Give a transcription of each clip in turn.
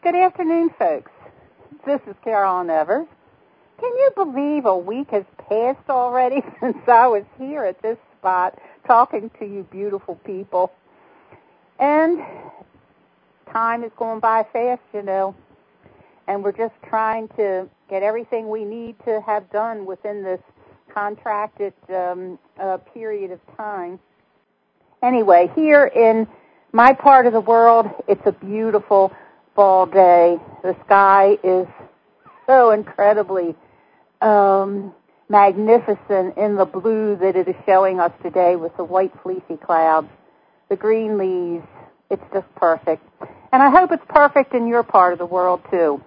Good afternoon, folks. This is Carolyn Evers. Can you believe a week has passed already since I was here at this spot talking to you beautiful people? And time is going by fast, you know, and we're just trying to get everything we need to have done within this contracted period of time. Anyway, here in my part of the world, it's a beautiful fall day. The sky is so incredibly magnificent in the blue that it is showing us today with the white fleecy clouds, the green leaves. It's just perfect. And I hope it's perfect in your part of the world, too.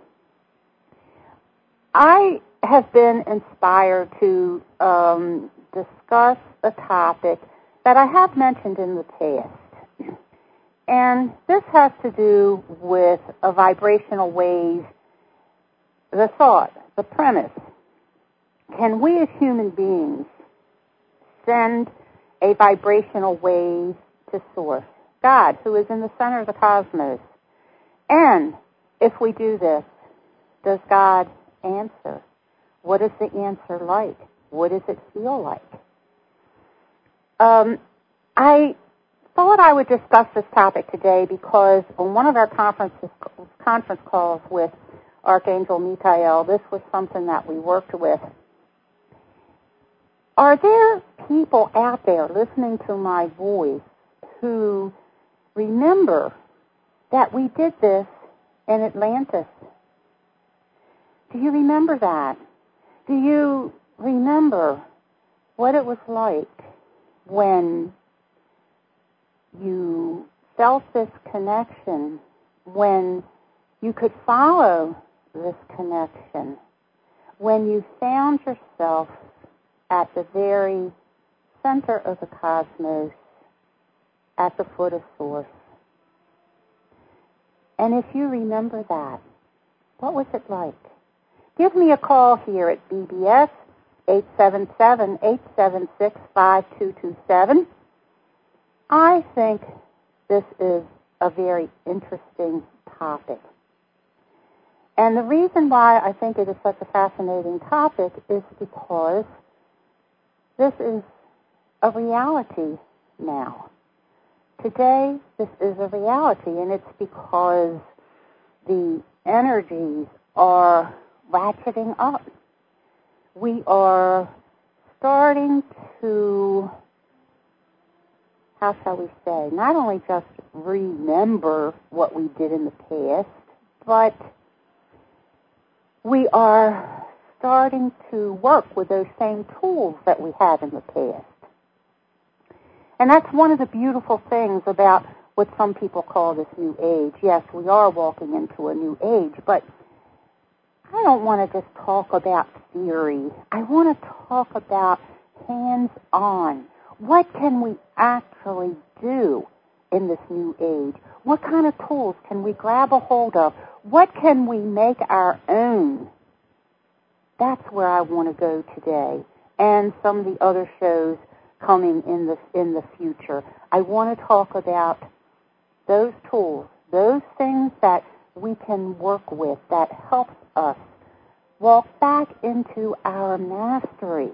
I have been inspired to discuss a topic that I have mentioned in the past. And this has to do with a vibrational wave, the thought, the premise. Can we as human beings send a vibrational wave to Source, God, who is in the center of the cosmos? And if we do this, does God answer? What is the answer like? What does it feel like? I thought I would discuss this topic today because on one of our conference calls with Archangel Michael, this was something that we worked with. Are there people out there listening to my voice who remember that we did this in Atlantis? Do you remember that? Do you remember what it was like when you felt this connection, when you could follow this connection, when you found yourself at the very center of the cosmos, at the foot of Source? And if you remember that, what was it like? Give me a call here at BBS, 877-876-5227. I think this is a very interesting topic. And the reason why I think it is such a fascinating topic is because this is a reality now. Today, this is a reality, and it's because the energies are ratcheting up. We are starting to, how shall we say, not only just remember what we did in the past, but we are starting to work with those same tools that we had in the past. And that's one of the beautiful things about what some people call this new age. Yes, we are walking into a new age, but I don't want to just talk about theory. I want to talk about hands-on. What can we actually do in this new age? What kind of tools can we grab a hold of? What can we make our own? That's where I want to go today, and some of the other shows coming in the future. I want to talk about those tools, those things that we can work with that helps us walk back into our mastery.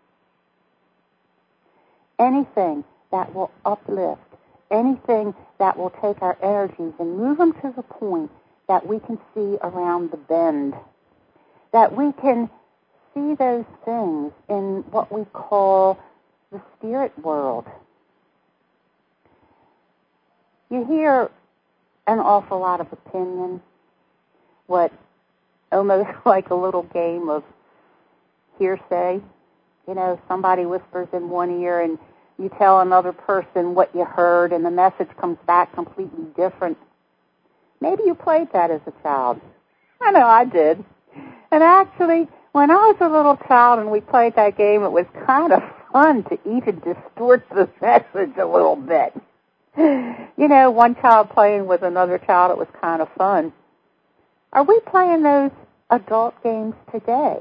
Anything that will uplift, anything that will take our energies and move them to the point that we can see around the bend, that we can see those things in what we call the spirit world. You hear an awful lot of opinion, what almost like a little game of hearsay. You know, somebody whispers in one ear and you tell another person what you heard and the message comes back completely different. Maybe you played that as a child. I know I did. And actually, when I was a little child and we played that game, it was kind of fun to even distort the message a little bit. You know, one child playing with another child, it was kind of fun. Are we playing those adult games today?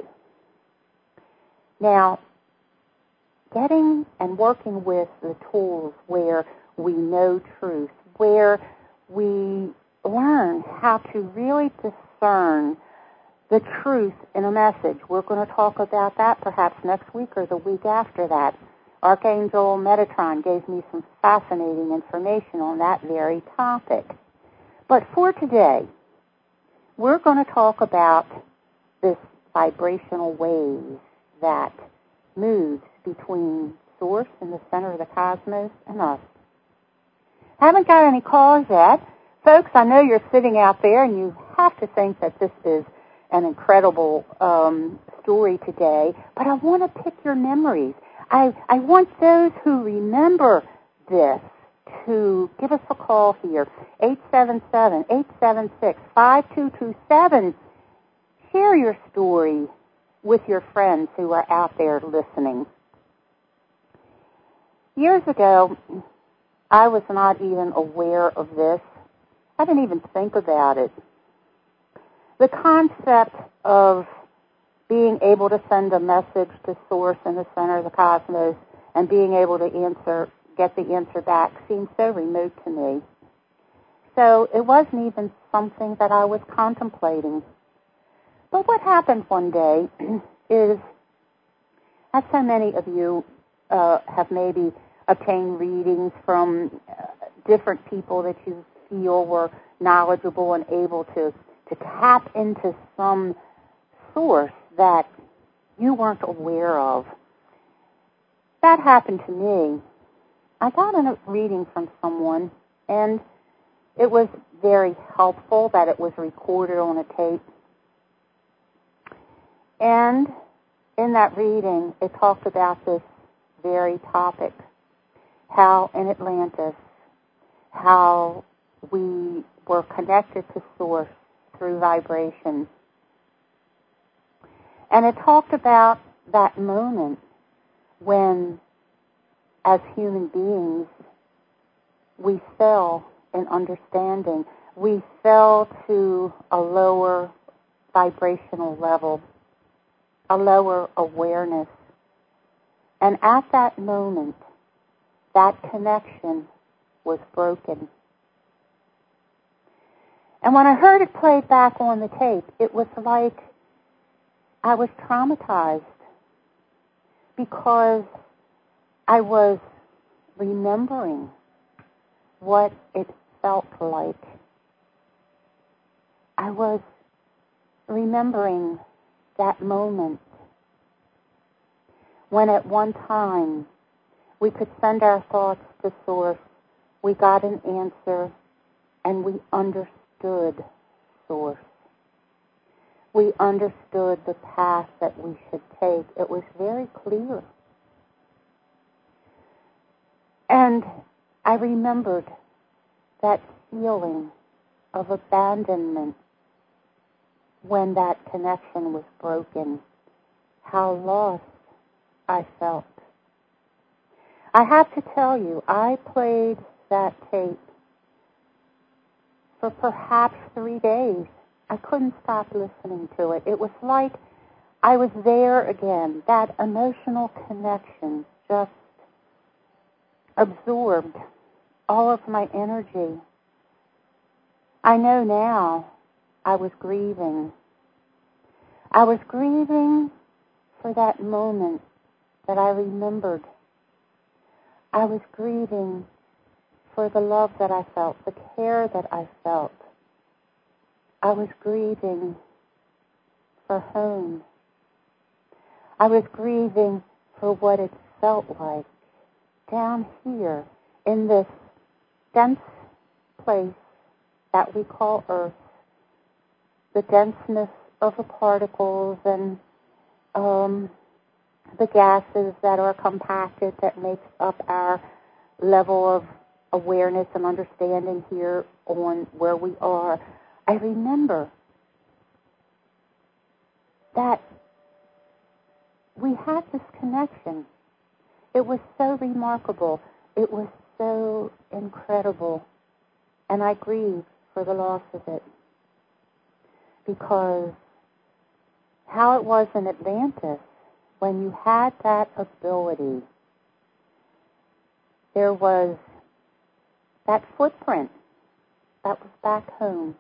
Now, getting and working with the tools where we know truth, where we learn how to really discern the truth in a message. We're going to talk about that perhaps next week or the week after that. Archangel Metatron gave me some fascinating information on that very topic. But for today, we're going to talk about this vibrational wave that moves between Source in the center of the cosmos and us. Haven't got any calls yet. Folks, I know you're sitting out there and you have to think that this is an incredible story today, but I want to pick your memories. I want those who remember this to give us a call here, 877-876-5227. Share your story with your friends who are out there listening. Years ago, I was not even aware of this. I didn't even think about it. The concept of being able to send a message to Source in the center of the cosmos and being able to get the answer back seemed so remote to me. So it wasn't even something that I was contemplating. But what happened one day is, as so many of you have maybe obtained readings from different people that you feel were knowledgeable and able to tap into some source that you weren't aware of. That happened to me. I got a reading from someone, and it was very helpful that it was recorded on a tape. And in that reading, it talked about this very topic, how in Atlantis, how we were connected to Source through vibration. And it talked about that moment when, as human beings, we fell in understanding. We fell to a lower vibrational level, a lower awareness. And at that moment, that connection was broken. And when I heard it played back on the tape, it was like I was traumatized because I was remembering what it felt like. I was remembering that moment when at one time we could send our thoughts to Source, we got an answer, and we understood Source. We understood the path that we should take. It was very clear. And I remembered that feeling of abandonment when that connection was broken, how lost I felt. I have to tell you, I played that tape for perhaps 3 days. I couldn't stop listening to it. It was like I was there again. That emotional connection just absorbed all of my energy. I know now I was grieving. I was grieving for that moment that I remembered. I was grieving for the love that I felt, the care that I felt. I was grieving for home. I was grieving for what it felt like down here in this dense place that we call Earth. The denseness of the particles and the gases that are compacted that makes up our level of awareness and understanding here on where we are. I remember that we had this connection. It was so remarkable. It was so incredible. And I grieve for the loss of it. Because how it was in Atlantis, when you had that ability, there was that footprint that was back home.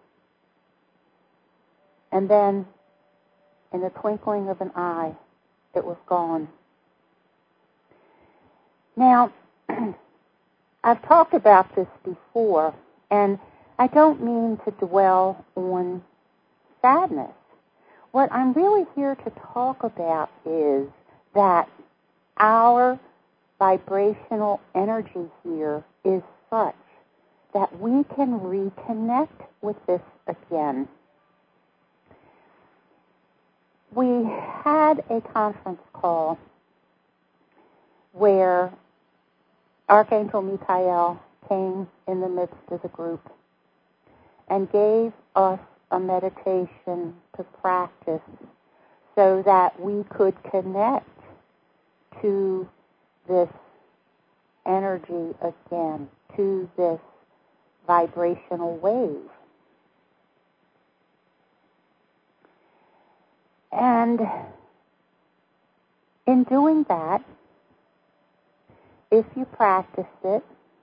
And then, in the twinkling of an eye, it was gone. Now, I've talked about this before, and I don't mean to dwell on sadness. What I'm really here to talk about is that our vibrational energy here is such that we can reconnect with this again. We had a conference call where Archangel Michael came in the midst of the group and gave us a meditation to practice so that we could connect to this energy again, to this vibrational wave. And in doing that, if you practice it,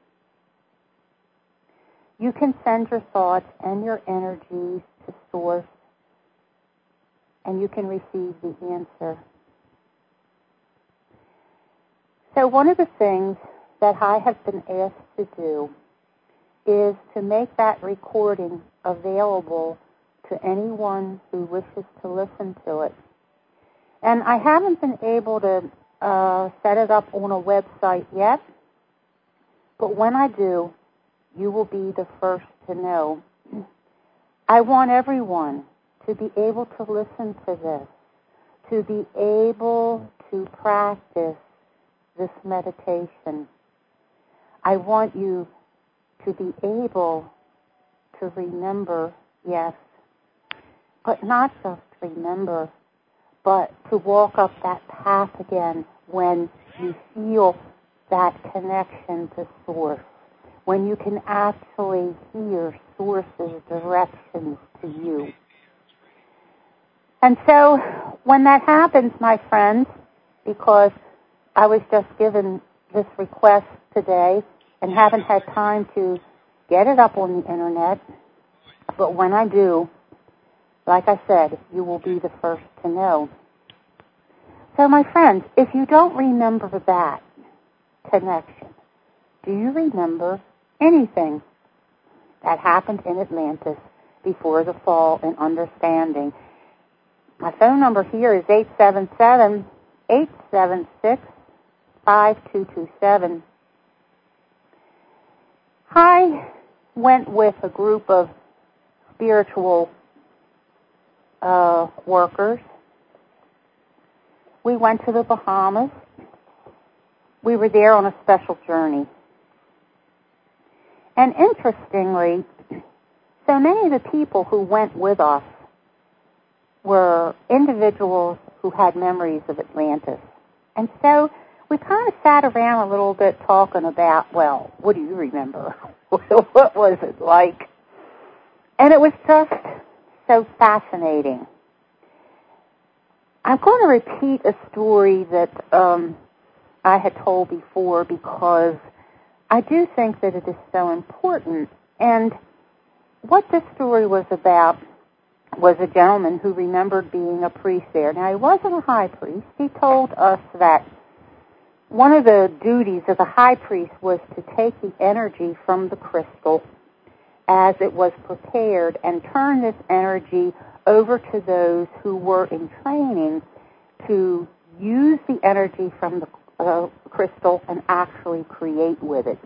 you can send your thoughts and your energies to Source, and you can receive the answer. So one of the things that I have been asked to do is to make that recording available to anyone who wishes to listen to it. And I haven't been able to set it up on a website yet, but when I do, you will be the first to know. I want everyone to be able to listen to this, to be able to practice this meditation. I want you to be able to remember, yes, but not just remember, but to walk up that path again when you feel that connection to Source, when you can actually hear Source's directions to you. And so when that happens, my friends, because I was just given this request today and haven't had time to get it up on the internet, but when I do, like I said, you will be the first to know. So my friends, if you don't remember that connection, do you remember anything that happened in Atlantis before the fall and understanding? My phone number here is 877-876-5227. I went with a group of spiritual workers. We went to the Bahamas. We were there on a special journey. And interestingly, so many of the people who went with us were individuals who had memories of Atlantis. And so we kind of sat around a little bit talking about, well, what do you remember? What was it like? And it was just so fascinating. I'm going to repeat a story that I had told before because I do think that it is so important. And what this story was about was a gentleman who remembered being a priest there. Now, he wasn't a high priest. He told us that one of the duties of the high priest was to take the energy from the crystal as it was prepared and turn this energy over to those who were in training to use the energy from the crystal and actually create with it.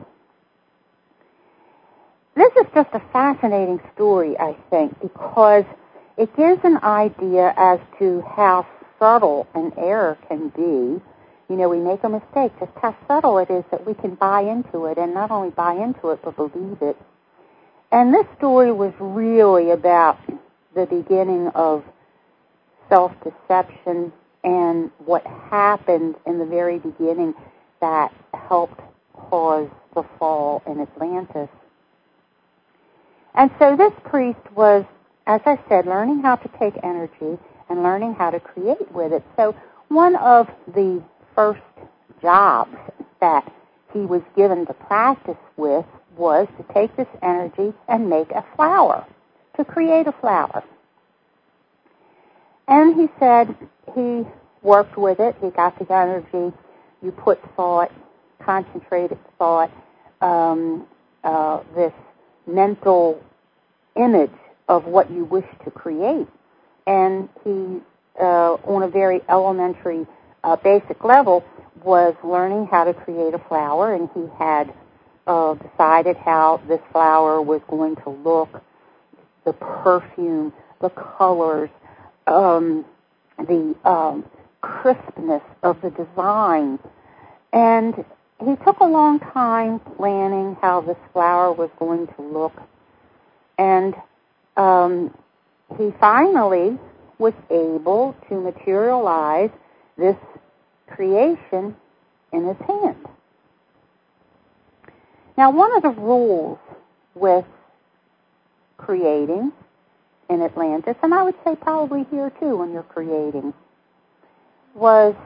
This is just a fascinating story, I think, because it gives an idea as to how subtle an error can be. You know, we make a mistake, just how subtle it is that we can buy into it, and not only buy into it, but believe it. And this story was really about the beginning of self-deception and what happened in the very beginning that helped cause the fall in Atlantis. And so this priest was, as I said, learning how to take energy and learning how to create with it. So one of the first jobs that he was given to practice with was to take this energy and make a flower, to create a flower. And he said he worked with it. He got the energy. You put thought, concentrated thought, this mental image of what you wish to create. And he, on a very elementary, basic level, was learning how to create a flower, and he had decided how this flower was going to look, the perfume, the colors, the crispness of the design. And he took a long time planning how this flower was going to look. And he finally was able to materialize this creation in his hand. Now, one of the rules with creating in Atlantis, and I would say probably here too when you're creating, was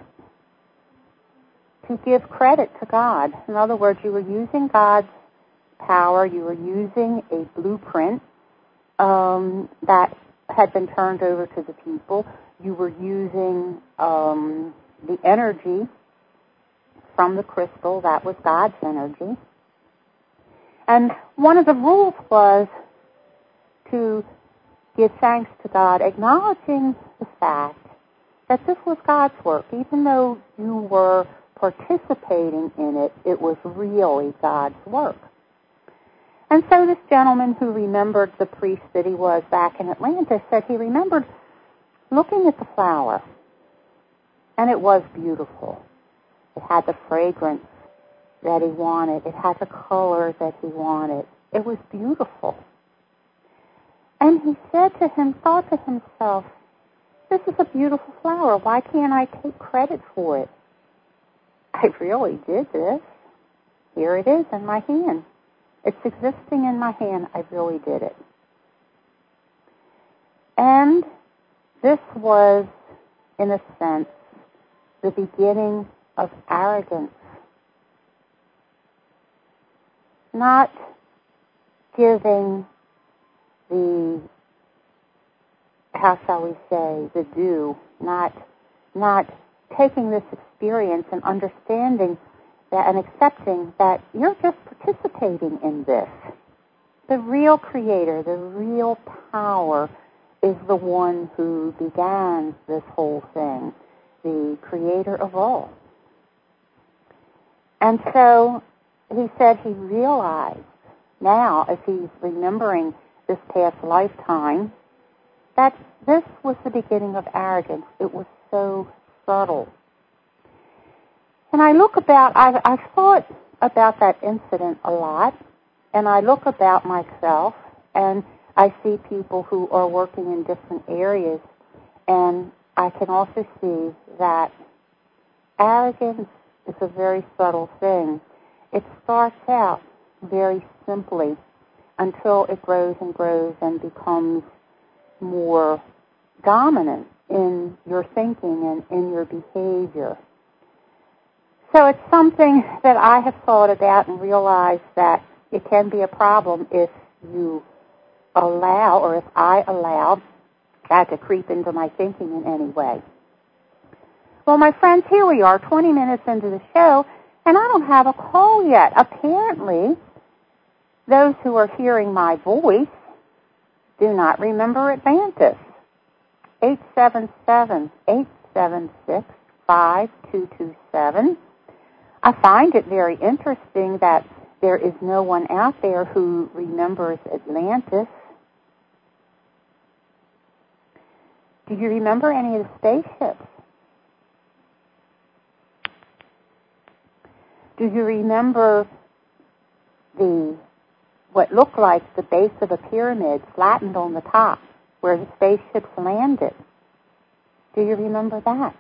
to give credit to God. In other words, you were using God's power, you were using a blueprint that had been turned over to the people, you were using the energy from the crystal, that was God's energy. And one of the rules was to give thanks to God, acknowledging the fact that this was God's work. Even though you were participating in it, it was really God's work. And so this gentleman who remembered the priest that he was back in Atlantis said he remembered looking at the flower, and it was beautiful. It had the fragrance that he wanted. It had the color that he wanted. It was beautiful. And he thought to himself, this is a beautiful flower. Why can't I take credit for it? I really did this. Here it is in my hand. It's existing in my hand. I really did it. And this was, in a sense, the beginning of arrogance. Not giving the, how shall we say, the due, not taking this experience and understanding that and accepting that you're just participating in this. The real creator, the real power is the one who began this whole thing, the creator of all. And so he said he realized now, as he's remembering this past lifetime, that this was the beginning of arrogance. It was so subtle. And I've thought about that incident a lot, and I look about myself, and I see people who are working in different areas, and I can also see that arrogance is a very subtle thing. It starts out very simply until it grows and grows and becomes more dominant in your thinking and in your behavior. So it's something that I have thought about and realized that it can be a problem if you allow, or if I allow, that to creep into my thinking in any way. Well, my friends, here we are, 20 minutes into the show, and I don't have a call yet. Apparently, those who are hearing my voice do not remember Atlantis. 877-876-5227. I find it very interesting that there is no one out there who remembers Atlantis. Do you remember any of the spaceships? Do you remember what looked like the base of a pyramid flattened on the top where the spaceships landed? Do you remember that?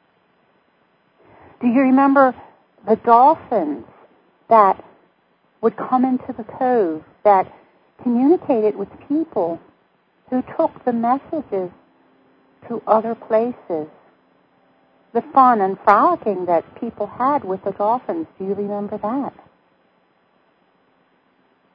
Do you remember the dolphins that would come into the cove, that communicated with people who took the messages to other places? The fun and frolicking that people had with the dolphins, do you remember that?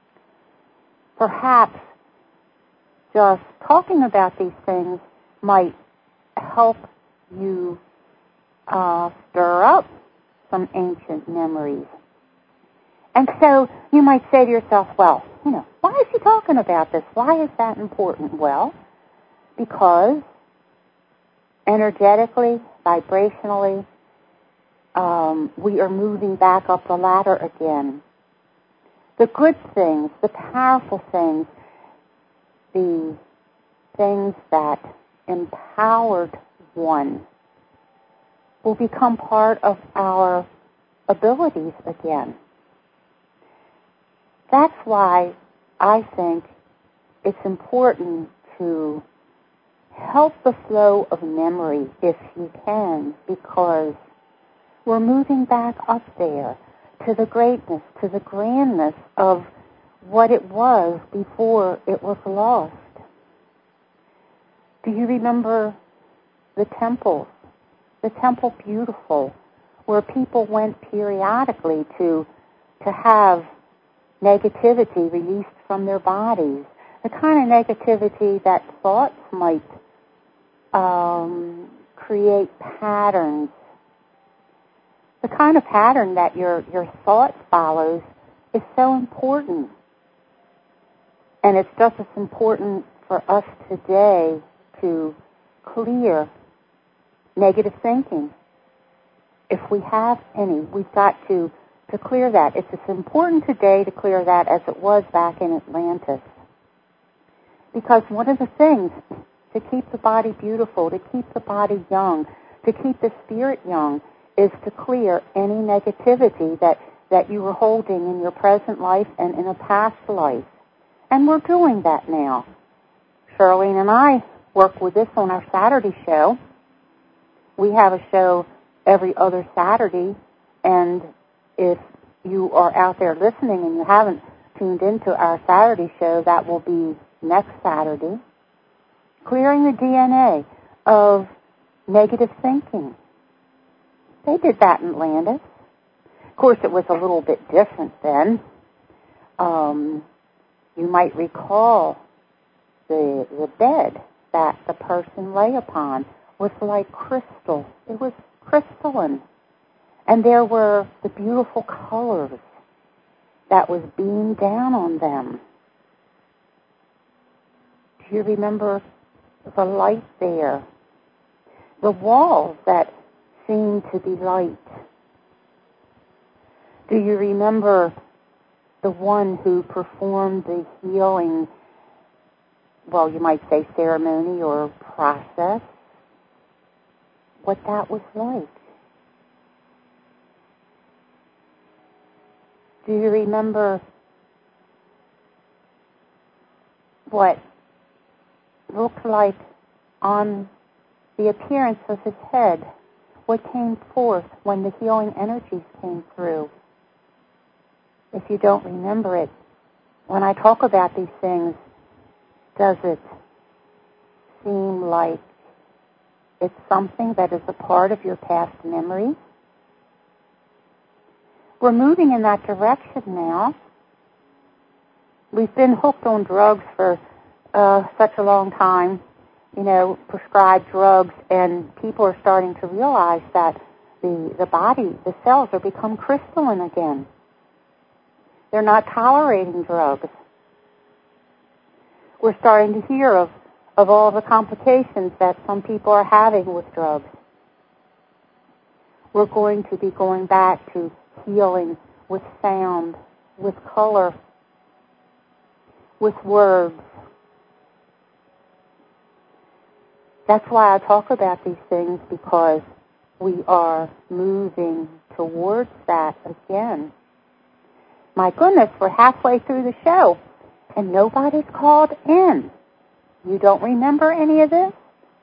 perhaps just talking about these things might help you stir up some ancient memories. And so you might say to yourself, well, why is she talking about this? Why is that important? Well, because energetically, vibrationally, we are moving back up the ladder again. The good things, the powerful things, the things that empowered one will become part of our abilities again. That's why I think it's important to help the flow of memory if you can, because we're moving back up there to the greatness, to the grandness of what it was before it was lost. Do you remember the temples? The Temple Beautiful, where people went periodically to have negativity released from their bodies, the kind of negativity that thoughts might create patterns. The kind of pattern that your thought follows is so important. And it's just as important for us today to clear negative thinking. If we have any, we've got to clear that. It's as important today to clear that as it was back in Atlantis. Because one of the things to keep the body beautiful, to keep the body young, to keep the spirit young, is to clear any negativity that you were holding in your present life and in a past life. And we're doing that now. Charlene and I work with this on our Saturday show. We have a show every other Saturday, and if you are out there listening and you haven't tuned into our Saturday show, that will be next Saturday. Clearing the DNA of negative thinking. They did that in Atlantis. Of course, it was a little bit different then. You might recall the bed that the person lay upon was like crystal. It was crystalline. And there were the beautiful colors that was beamed down on them. Do you remember the light there? The walls that seemed to be light. Do you remember the one who performed the healing, well, you might say ceremony or process? What that was like? Do you remember what looked like on the appearance of his head, what came forth when the healing energies came through? If you don't remember it, when I talk about these things, does it seem like it's something that is a part of your past memory? We're moving in that direction now. We've been hooked on drugs for such a long time, prescribed drugs, and people are starting to realize that the body, the cells are become crystalline again. They're not tolerating drugs. We're starting to hear of all the complications that some people are having with drugs. We're going to be going back to healing with sound, with color, with words. That's why I talk about these things, because we are moving towards that again. My goodness, we're halfway through the show, and nobody's called in. You don't remember any of this?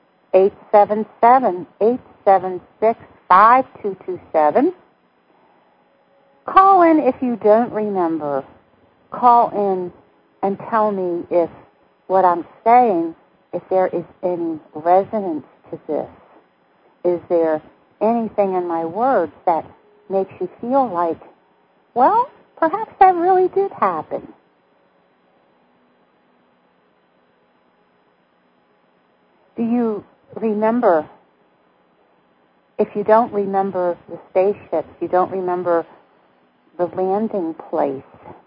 877-876-5227. Call in if you don't remember. Call in and tell me if what I'm saying, if there is any resonance to this. Is there anything in my words that makes you feel like, well, perhaps that really did happen? Do you remember, if you don't remember the spaceships, you don't remember the landing place?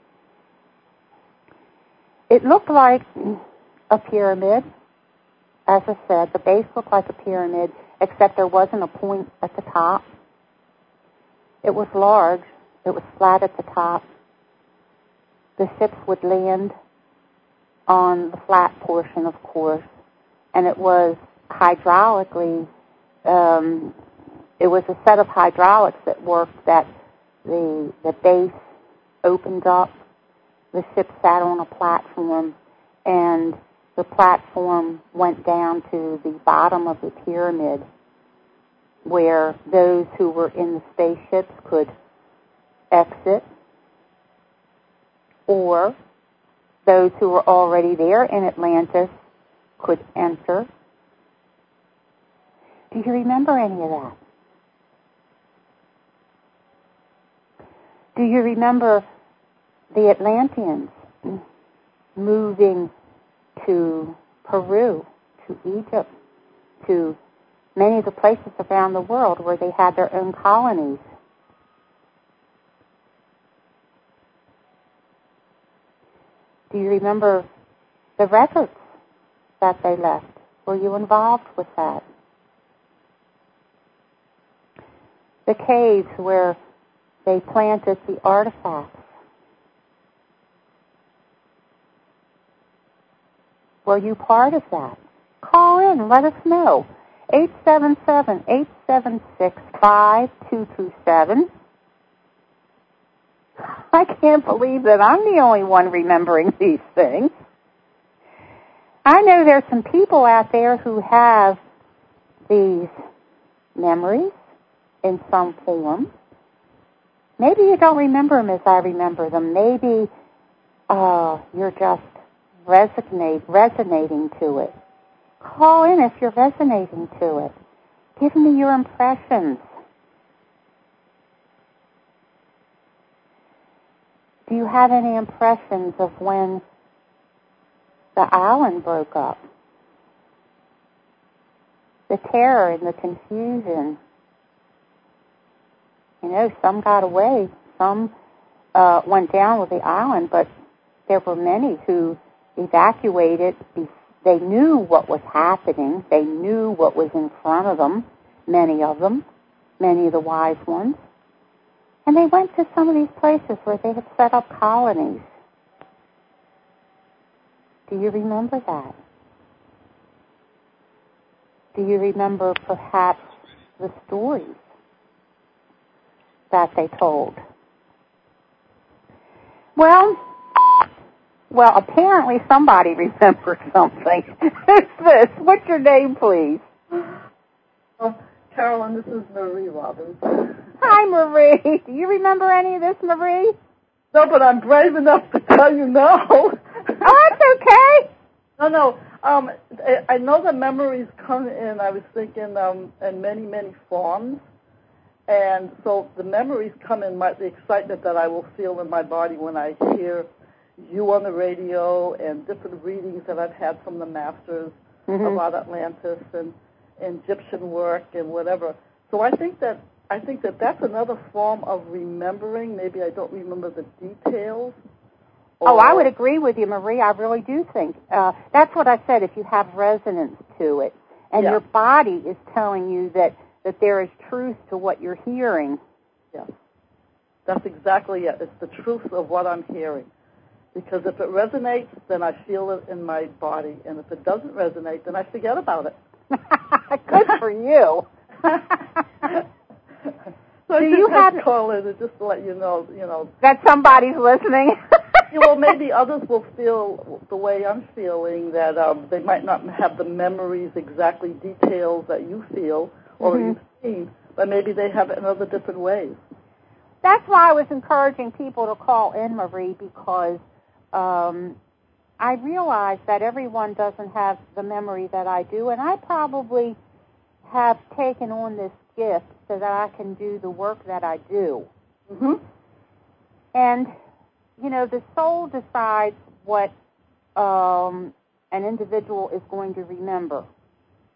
It looked like a pyramid. As I said, the base looked like a pyramid, except there wasn't a point at the top. It was large. It was flat at the top. The ships would land on the flat portion, of course, and it was hydraulically, it was a set of hydraulics that worked that the base opened up, the ship sat on a platform, and the platform went down to the bottom of the pyramid where those who were in the spaceships could exit, or those who were already there in Atlantis could enter. Do you remember any of that? Do you remember the Atlanteans moving to Peru, to Egypt, to many of the places around the world where they had their own colonies? Do you remember the records that they left? Were you involved with that? The caves where they planted the artifacts. Were you part of that? Call in and let us know. 877-876-5227. I can't believe that I'm the only one remembering these things. I know there's some people out there who have these memories in some form. Maybe you don't remember them as I remember them. Maybe you're just resonating to it. Call in if you're resonating to it. Give me your impressions. Do you have any impressions of when the island broke up? The terror and the confusion. You know, some got away, some went down with the island, but there were many who evacuated. They knew what was happening. They knew what was in front of them, many of them, many of the wise ones. And they went to some of these places where they had set up colonies. Do you remember that? Do you remember perhaps the stories that they told? Well, apparently somebody remembers something. Who's this? What's your name, please? Carolyn, this is Marie Robbins. Hi, Marie. Do you remember any of this, Marie? No, but I'm brave enough to tell you no. Oh, that's okay. No. I know the memories come in, I was thinking, in many, many forms. And so the memories come in the excitement that I will feel in my body when I hear you on the radio and different readings that I've had from the masters about Atlantis and Egyptian work and whatever. So I think that that's another form of remembering. Maybe I don't remember the details. Oh, I would agree with you, Marie. I really do think. That's what I said, if you have resonance to it. And your body is telling you that there is truth to what you're hearing. Yes. That's exactly it. It's the truth of what I'm hearing. Because if it resonates, then I feel it in my body. And if it doesn't resonate, then I forget about it. Good for you. So do you have to call in and just to let you know that somebody's listening? Well, maybe others will feel the way I'm feeling, that they might not have the memories, exactly details that you feel or you've seen, but maybe they have it in other different ways. That's why I was encouraging people to call in, Marie, because I realize that everyone doesn't have the memory that I do, and I probably have taken on this gift so that I can do the work that I do. And, the soul decides what an individual is going to remember.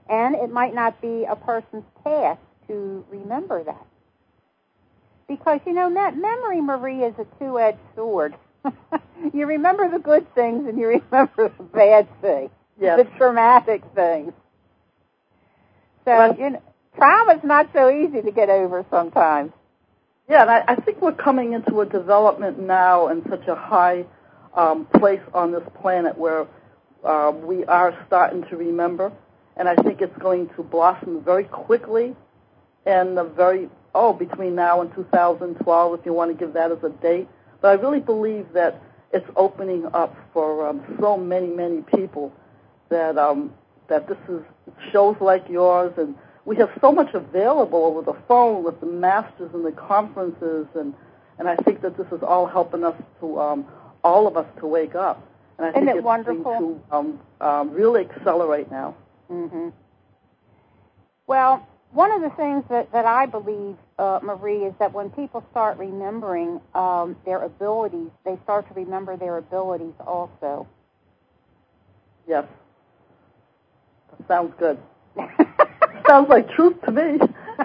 And it might not be a person's task to remember that. Because, memory, Marie, is a two-edged sword. You remember the good things and you remember the bad things, yes. the traumatic things. So, trauma's not so easy to get over sometimes. Yeah, and I think we're coming into a development now in such a high place on this planet where we are starting to remember, and I think it's going to blossom very quickly and between now and 2012, if you want to give that as a date. But I really believe that it's opening up for so many, many people that this is shows like yours, and we have so much available over the phone with the masters and the conferences, and I think that this is all helping us to all of us to wake up. And I think it's wonderful? Going to really accelerate now. Mm-hmm. Well, one of the things that I believe, Marie, is that when people start remembering their abilities, they start to remember their abilities also. Yes. That sounds good. Sounds like truth to me.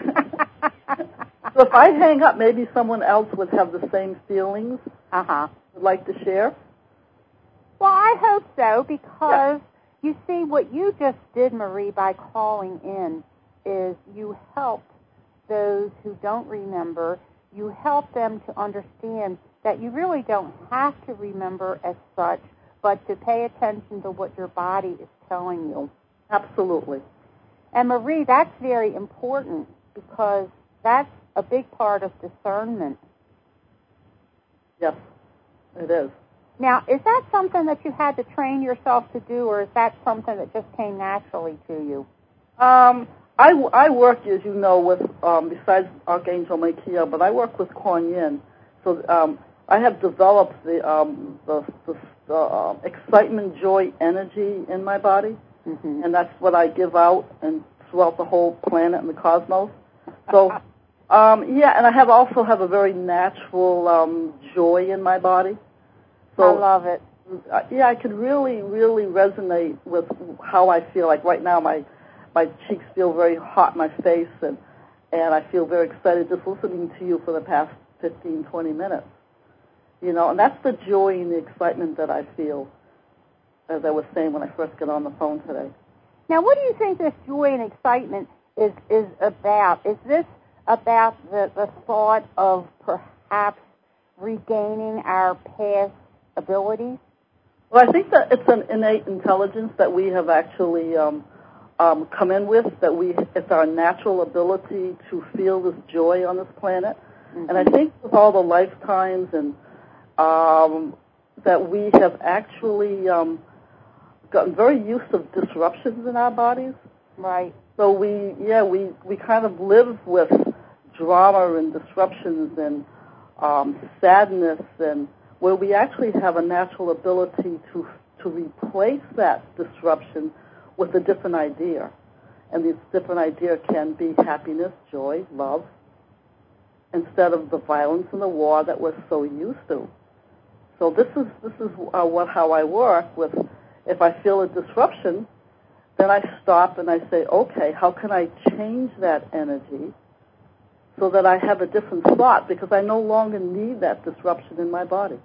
So if I hang up, maybe someone else would have the same feelings. Would like to share? Well, I hope so, because you see, what you just did, Marie, by calling in, is you helped those who don't remember. You helped them to understand that you really don't have to remember as such, but to pay attention to what your body is telling you. Absolutely. And Marie, that's very important, because that's a big part of discernment. Yes, it is. Now, is that something that you had to train yourself to do, or is that something that just came naturally to you? I work, as you know, with, besides Archangel Michael, but I work with Kuan Yin. So I have developed the excitement, joy, energy in my body, and that's what I give out and throughout the whole planet and the cosmos. So, and I also have a very natural joy in my body. So, I love it. I can really, really resonate with how I feel. Like right now, my cheeks feel very hot in my face, and I feel very excited just listening to you for the past 15, 20 minutes. And that's the joy and the excitement that I feel, as I was saying when I first got on the phone today. Now, what do you think this joy and excitement is about? Is this about the thought of perhaps regaining our past abilities? Well, I think that it's an innate intelligence that we have actually come in with, it's our natural ability to feel this joy on this planet. And I think with all the lifetimes and that we have actually gotten very used to disruptions in our bodies. Right. So we kind of live with drama and disruptions and sadness, and where we actually have a natural ability to replace that disruption with a different idea. And this different idea can be happiness, joy, love, instead of the violence and the war that we're so used to. So this is how I work with. If I feel a disruption, then I stop and I say, okay, how can I change that energy so that I have a different thought, because I no longer need that disruption in my body.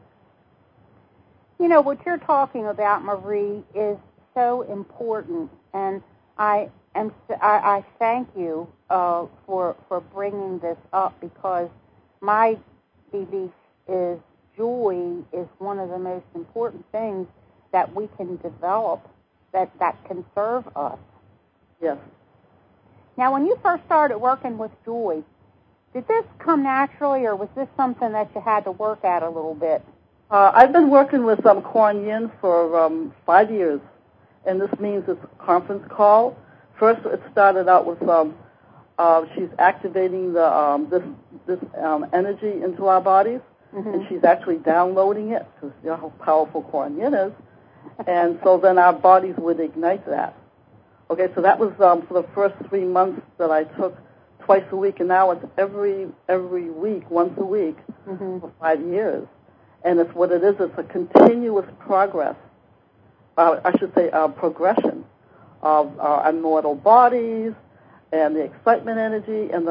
What you're talking about, Marie, is so important, and I thank you for bringing this up, because my belief is joy is one of the most important things that we can develop that can serve us. Yes. Now, when you first started working with joy, did this come naturally, or was this something that you had to work at a little bit? I've been working with Kuan Yin for 5 years, and this means it's a conference call. First, it started out with she's activating this energy into our bodies, and she's actually downloading it, because you know how powerful Kuan Yin is, and so then our bodies would ignite that. Okay, so that was for the first 3 months that I took twice a week, and now it's every week, once a week, for 5 years. And it's what it is. It's a continuous progress. I should say progression of our immortal bodies and the excitement energy and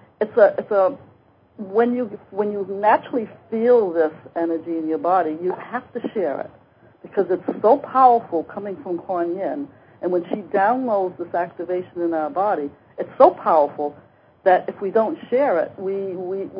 when you naturally feel this energy in your body, you have to share it because it's so powerful coming from Kuan Yin. And when she downloads this activation in our body, it's so powerful that if we don't share it, we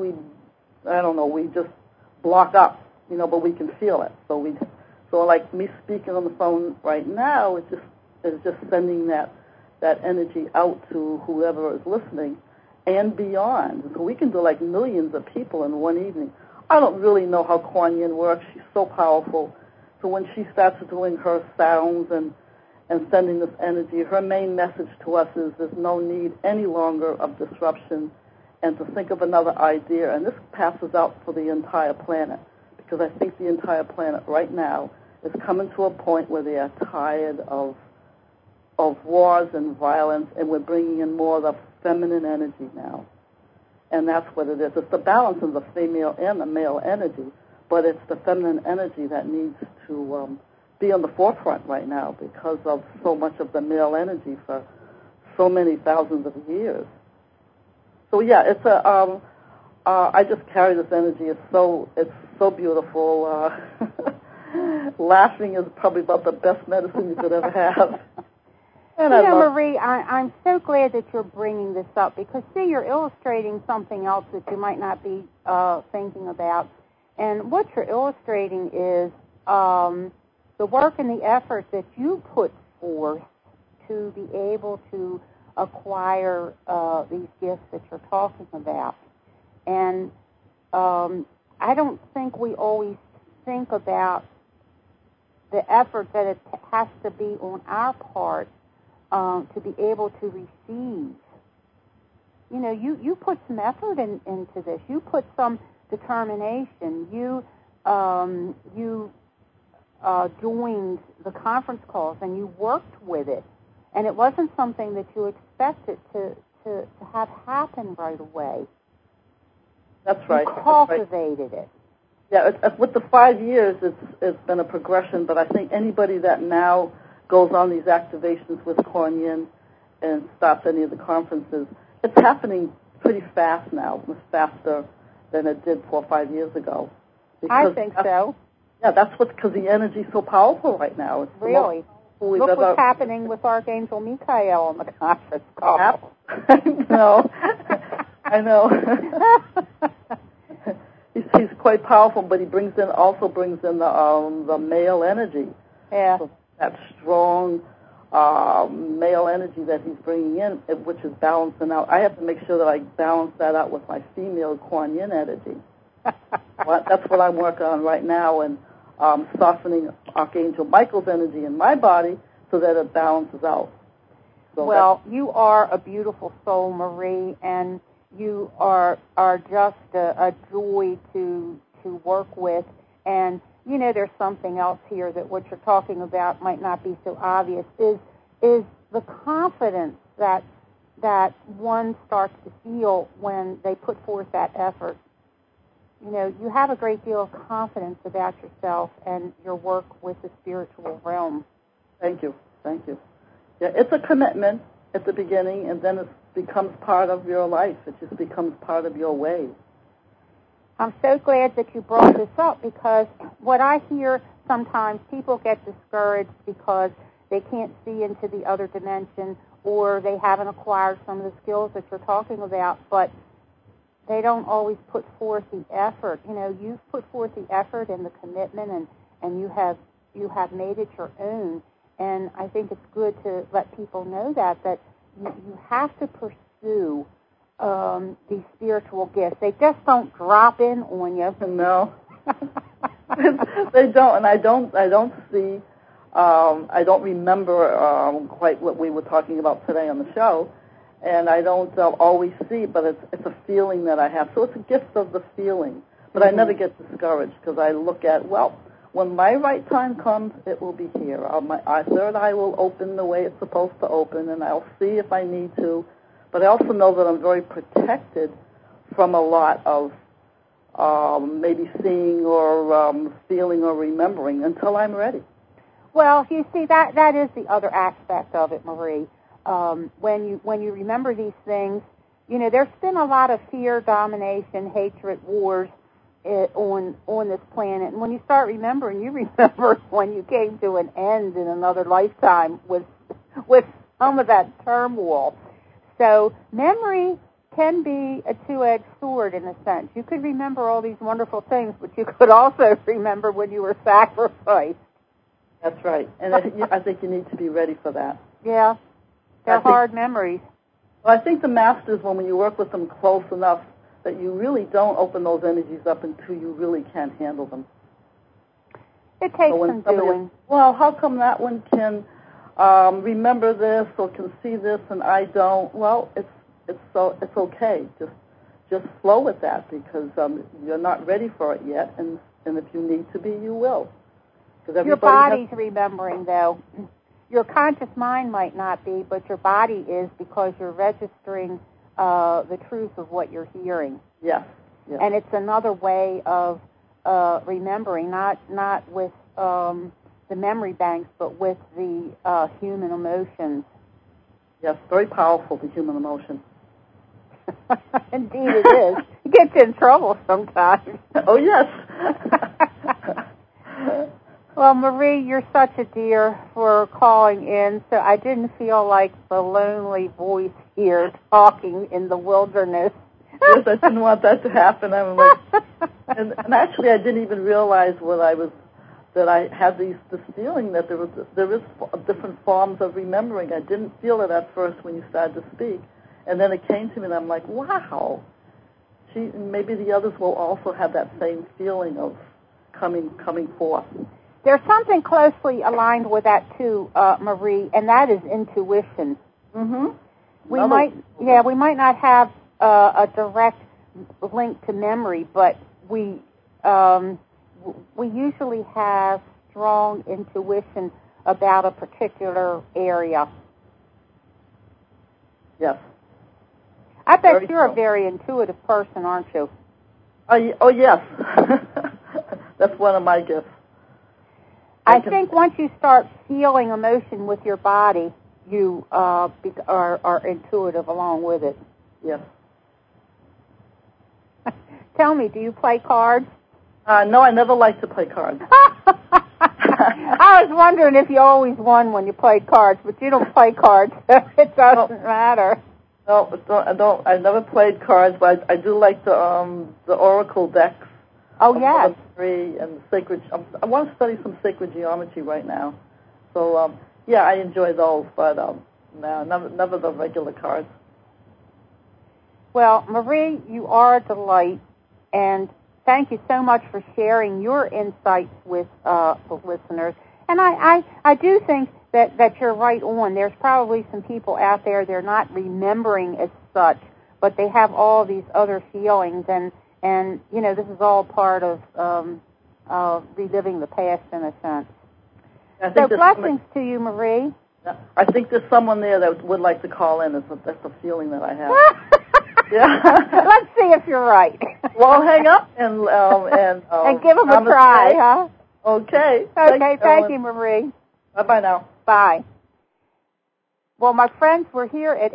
just block up, but we can feel it. So like me speaking on the phone right now, it's just sending that energy out to whoever is listening and beyond. So we can do like millions of people in one evening. I don't really know how Kuan Yin works. She's so powerful. So when she starts doing her sounds and sending this energy, her main message to us is there's no need any longer of disruption and to think of another idea. And this passes out for the entire planet because I think the entire planet right now is coming to a point where they are tired of wars and violence, and we're bringing in more of the feminine energy now. And that's what it is. It's the balance of the female and the male energy, but it's the feminine energy that needs to be on the forefront right now because of so much of the male energy for so many thousands of years. So yeah, it's I just carry this energy. It's so beautiful. Laughing is probably about the best medicine you could ever have. And Marie, I'm so glad that you're bringing this up because, see, you're illustrating something else that you might not be thinking about. And what you're illustrating is the work and the effort that you put forth to be able to acquire these gifts that you're talking about. And I don't think we always think about the effort that it has to be on our part to be able to receive. You put some effort into this. You put some determination. You joined the conference calls and you worked with it. And it wasn't something that you expected to have happen right away. That's right. You cultivated it. Yeah, with the 5 years, it's been a progression, but I think anybody that now goes on these activations with Kuan Yin and stops any of the conferences, it's happening pretty fast now, much faster than it did 4 or 5 years ago. I think so. Yeah, that's because the energy's so powerful right now. It's really. Look what's happening with Archangel Michael on the conference call. I know. He's quite powerful, but he also brings in the male energy. Yeah. So that strong male energy that he's bringing in, which is balancing out. I have to make sure that I balance that out with my female Kuan Yin energy. That's what I'm working on right now, and softening Archangel Michael's energy in my body so that it balances out. So well, you are a beautiful soul, Marie, and you are just a joy to work with. And, there's something else here that what you're talking about might not be so obvious, is the confidence that one starts to feel when they put forth that effort. You have a great deal of confidence about yourself and your work with the spiritual realm. Thank you. Yeah, it's a commitment at the beginning, and then it becomes part of your life. It just becomes part of your way. I'm so glad that you brought this up because what I hear sometimes, people get discouraged because they can't see into the other dimension or they haven't acquired some of the skills that you're talking about, but they don't always put forth the effort. You've put forth the effort and the commitment, and you have made it your own. And I think it's good to let people know that you have to pursue these spiritual gifts. They just don't drop in on you. No, they don't. And I don't see. I don't remember quite what we were talking about today on the show. And I don't always see, but it's a feeling that I have. So it's a gift of the feeling. But I never get discouraged because I look at, when my right time comes, it will be here. My third eye will open the way it's supposed to open, and I'll see if I need to. But I also know that I'm very protected from a lot of maybe seeing or feeling or remembering until I'm ready. Well, you see, that is the other aspect of it, Marie. When you remember these things, there's been a lot of fear, domination, hatred, wars on this planet. And when you start remembering, you remember when you came to an end in another lifetime with some of that turmoil. So memory can be a two-edged sword in a sense. You could remember all these wonderful things, but you could also remember when you were sacrificed. That's right. And I think you need to be ready for that. Yeah. They're hard memories. Well, I think the masters, when you work with them close enough, that you really don't open those energies up until you really can't handle them. It takes some doing. Well, how come that one can remember this or can see this and I don't? Well, it's okay. Just flow with that because you're not ready for it yet, and if you need to be, you will. Your body's remembering, though. Your conscious mind might not be, but your body is because you're registering the truth of what you're hearing. Yes. And it's another way of remembering, not with the memory banks, but with the human emotions. Yes, very powerful, the human emotion. Indeed it is. It gets you in trouble sometimes. Oh, yes. Well, Marie, you're such a dear for calling in, so I didn't feel like the lonely voice here talking in the wilderness. Yes, I didn't want that to happen. I'm like, and actually, I didn't even realize that I had this feeling that there is different forms of remembering. I didn't feel it at first when you started to speak, and then it came to me, and I'm like, wow. Maybe the others will also have that same feeling of coming forth. There's something closely aligned with that too, Marie, and that is intuition. Mm-hmm. We might not have a direct link to memory, but we usually have strong intuition about a particular area. Yes. I bet you're a very intuitive person, aren't you? Oh yes. That's one of my gifts. I think once you start feeling emotion with your body, you are intuitive along with it. Yes. Tell me, do you play cards? No, I never liked to play cards. I was wondering if you always won when you played cards, but you don't play cards, so it doesn't matter. No, I don't. I never played cards, but I do like the oracle decks. Oh, yes. And sacred. I want to study some sacred geometry right now. So, yeah, I enjoy those, but no, never the regular cards. Well, Marie, you are a delight, and thank you so much for sharing your insights with the listeners. And I do think that you're right on. There's probably some people out there, they're not remembering as such, but they have all these other feelings, and this is all part of reliving the past in a sense. So blessings to you, Marie. I think there's someone there that would like to call in. That's a feeling that I have. Yeah. Let's see if you're right. Well, hang up and give them a try, huh? Okay. Okay, thank you, Marie. Bye-bye now. Bye. Well, my friends, we're here at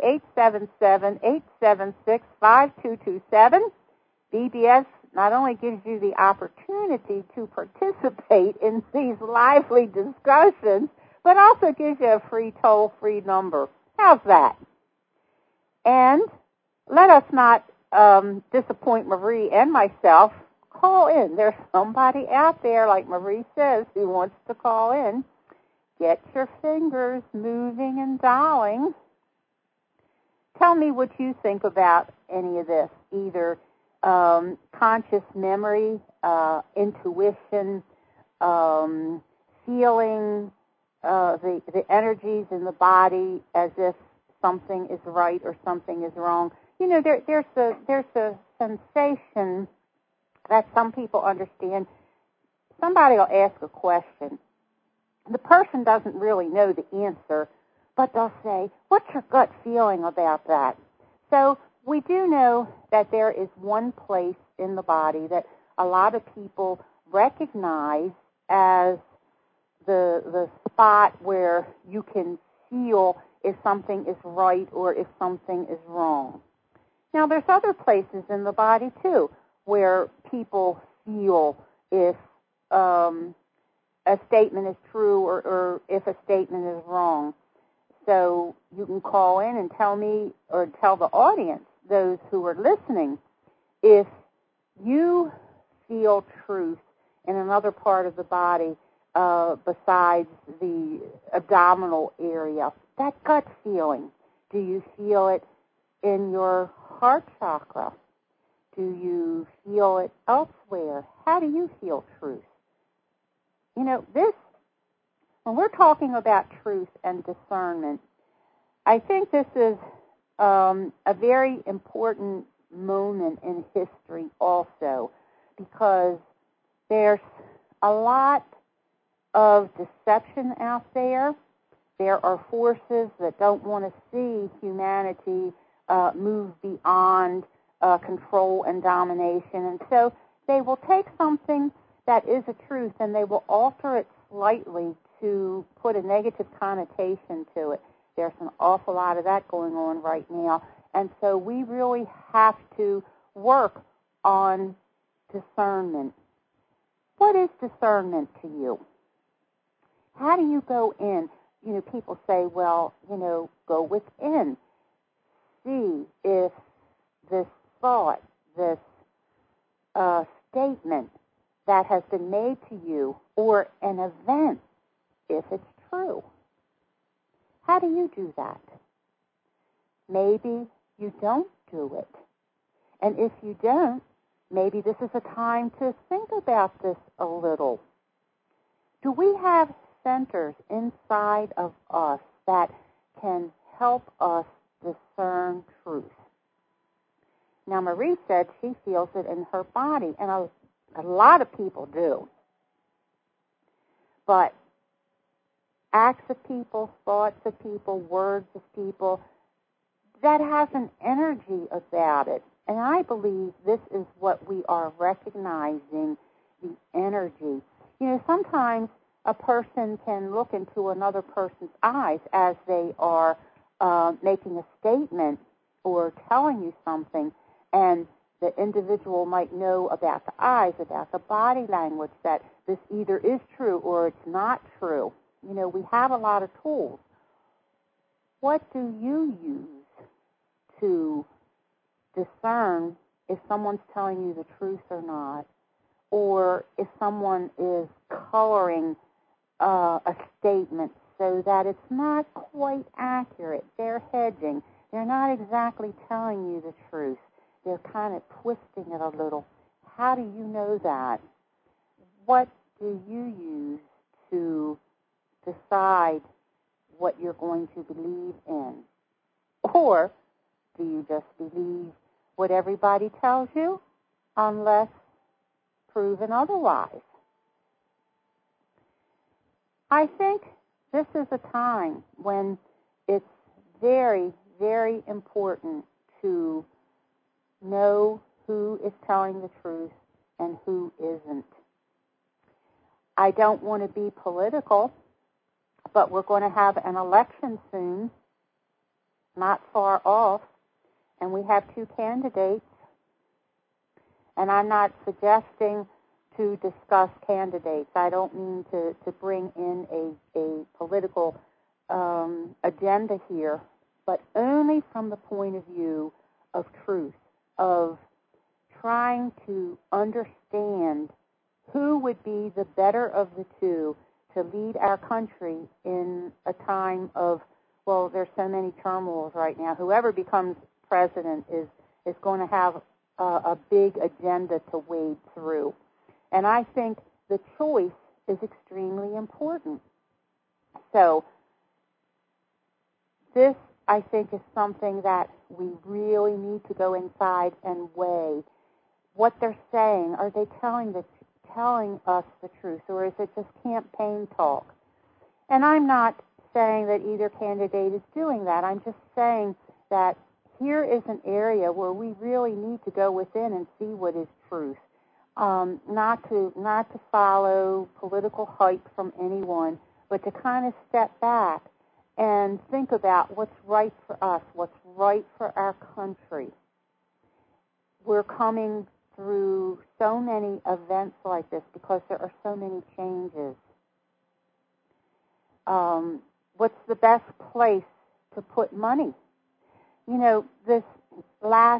877-876-5227. BBS not only gives you the opportunity to participate in these lively discussions, but also gives you a free toll-free number. How's that? And let us not disappoint Marie and myself. Call in. There's somebody out there, like Marie says, who wants to call in. Get your fingers moving and dialing. Tell me what you think about any of this, either conscious memory, intuition, feeling the energies in the body as if something is right or something is wrong. There's a sensation that some people understand. Somebody will ask a question. The person doesn't really know the answer, but they'll say, what's your gut feeling about that? So we do know that there is one place in the body that a lot of people recognize as the spot where you can feel if something is right or if something is wrong. Now, there's other places in the body, too, where people feel if a statement is true or if a statement is wrong. So you can call in and tell me or tell the audience, those who are listening, if you feel truth in another part of the body besides the abdominal area, that gut feeling. Do you feel it in your heart chakra? Do you feel it elsewhere? How do you feel truth? You know, when we're talking about truth and discernment, I think this is a very important moment in history also, because there's a lot of deception out there. There are forces that don't want to see humanity move beyond control and domination, and so they will take something that is a truth and they will alter it slightly to put a negative connotation to it. There's an awful lot of that going on right now, and so we really have to work on discernment. What is discernment to you? How do you go in? You know, people say, well, you know, go within. See if this thought, this statement that has been made to you, or an event, if it's true. How do you do that? Maybe you don't do it. And if you don't, maybe this is a time to think about this a little. Do we have centers inside of us that can help us discern truth? Now, Marie said she feels it in her body, and a lot of people do. But acts of people, thoughts of people, words of people, that has an energy about it. And I believe this is what we are recognizing, the energy. You know, sometimes a person can look into another person's eyes as they are making a statement or telling you something, and the individual might know about the eyes, about the body language, that this either is true or it's not true. You know, we have a lot of tools. What do you use to discern if someone's telling you the truth or not, or if someone is coloring a statement so that it's not quite accurate? They're hedging. They're not exactly telling you the truth. They're kind of twisting it a little. How do you know that? What do you use to decide what you're going to believe in? Or do you just believe what everybody tells you unless proven otherwise? I think this is a time when it's very, very important to know who is telling the truth and who isn't. I don't want to be political, but we're going to have an election soon, not far off, and we have two candidates. And I'm not suggesting to discuss candidates. I don't mean to bring in a political agenda here, but only from the point of view of truth, of trying to understand who would be the better of the two to lead our country in a time of, well, there's so many turmoils right now. Whoever becomes president is going to have a big agenda to wade through. And I think the choice is extremely important. So this, I think, is something that we really need to go inside and weigh. What they're saying, are they telling us the truth, or is it just campaign talk? And I'm not saying that either candidate is doing that. I'm just saying that here is an area where we really need to go within and see what is truth. not to follow political hype from anyone, but to kind of step back and think about what's right for us, what's right for our country. We're coming through so many events like this because there are so many changes. What's the best place to put money? You know, this last,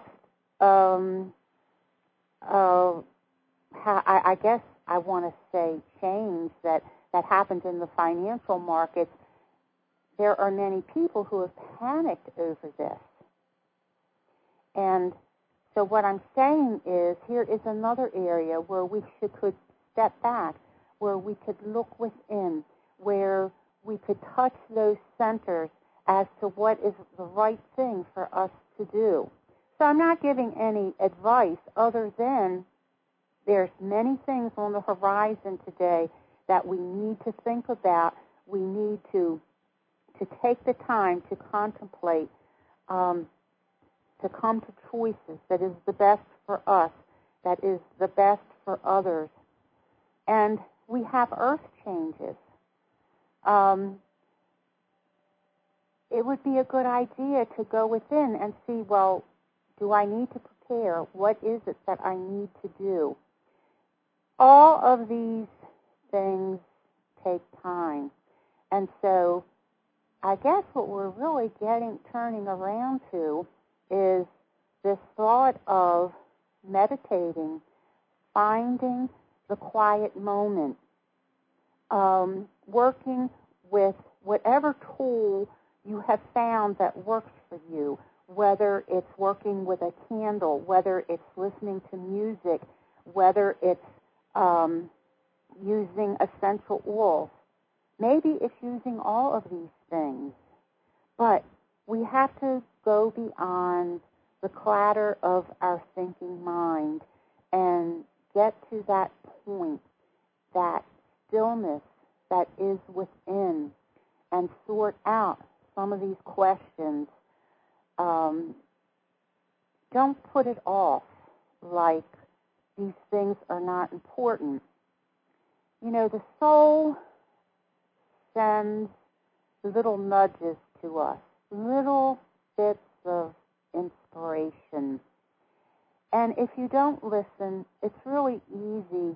I guess I want to say change that happened in the financial markets, there are many people who have panicked over this. And so what I'm saying is, here is another area where we could step back, where we could look within, where we could touch those centers as to what is the right thing for us to do. So I'm not giving any advice other than there's many things on the horizon today that we need to think about. We need to take the time to contemplate, to come to choices that is the best for us, that is the best for others. And we have earth changes. It would be a good idea to go within and see, well, do I need to prepare? What is it that I need to do? All of these things take time. And so I guess what we're really turning around to is this thought of meditating, finding the quiet moment, working with whatever tool you have found that works for you, whether it's working with a candle, whether it's listening to music, whether it's using essential oils. Maybe it's using all of these things. But we have to go beyond the clatter of our thinking mind and get to that point, that stillness that is within, and sort out some of these questions. Don't put it off like these things are not important. You know, the soul sends little nudges to us, little bits of inspiration. And if you don't listen, it's really easy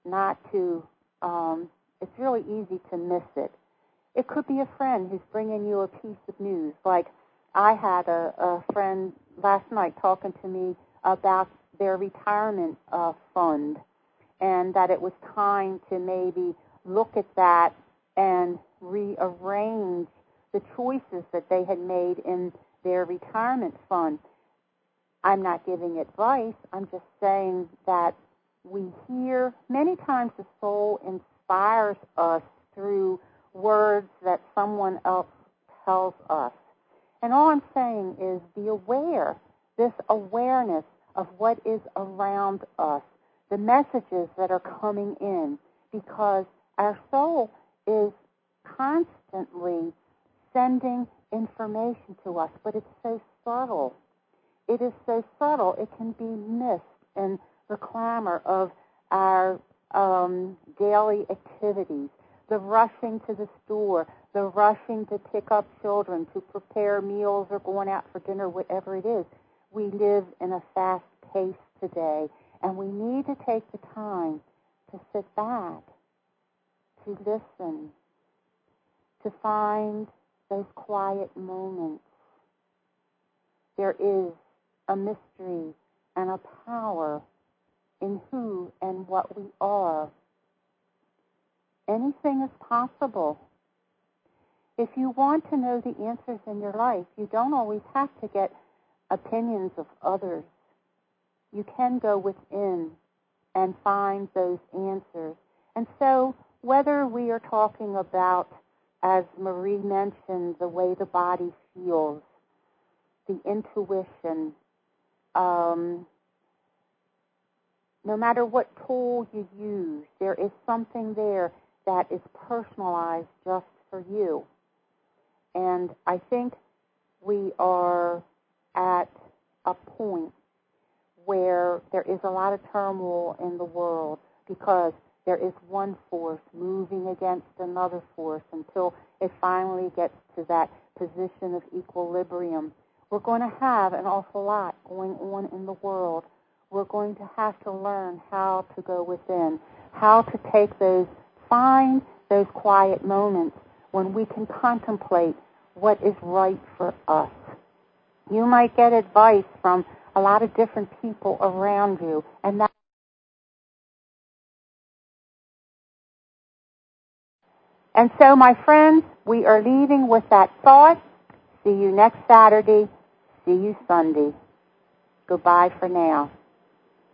it's really easy to miss it. It could be a friend who's bringing you a piece of news. Like I had a friend last night talking to me about their retirement fund, and that it was time to maybe look at that and rearrange the choices that they had made in their retirement fund. I'm not giving advice. I'm just saying that we hear, many times the soul inspires us through words that someone else tells us. And all I'm saying is be aware, this awareness of what is around us, the messages that are coming in, because our soul is constantly sending information to us, but it's so subtle. It is so subtle, it can be missed in the clamor of our daily activities, the rushing to the store, the rushing to pick up children, to prepare meals or going out for dinner, whatever it is. We live in a fast pace today, and we need to take the time to sit back, to listen, to find those quiet moments. There is a mystery and a power in who and what we are. Anything is possible. If you want to know the answers in your life, you don't always have to get opinions of others. You can go within and find those answers. And so, whether we are talking about, as Marie mentioned, the way the body feels, the intuition, no matter what tool you use, there is something there that is personalized just for you. And I think we are at a point where there is a lot of turmoil in the world because there is one force moving against another force until it finally gets to that position of equilibrium. We're going to have an awful lot going on in the world. We're going to have to learn how to go within, how to find those quiet moments when we can contemplate what is right for us. You might get advice from a lot of different people around you, and so, my friends, we are leaving with that thought. See you next Saturday. See you Sunday. Goodbye for now.